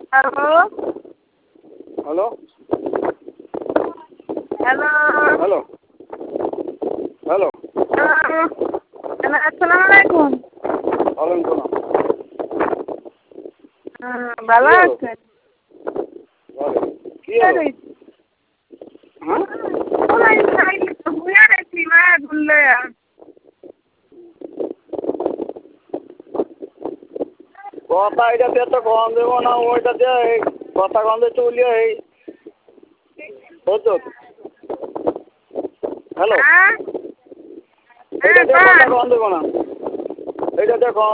Hello hello hello hello hello hello আসসালামু আলাইকুম। ওয়ালাইকুম ভালো কি হলো? আছেন? বলো কি হলো? হ্যাঁ কথা এটাতে তো কম দেবো না ওইটাতে কথা কম দিয়ে চলিয়ে বুঝছো হ্যালো এটাতে কথা কম দেবো না এইটাতে কম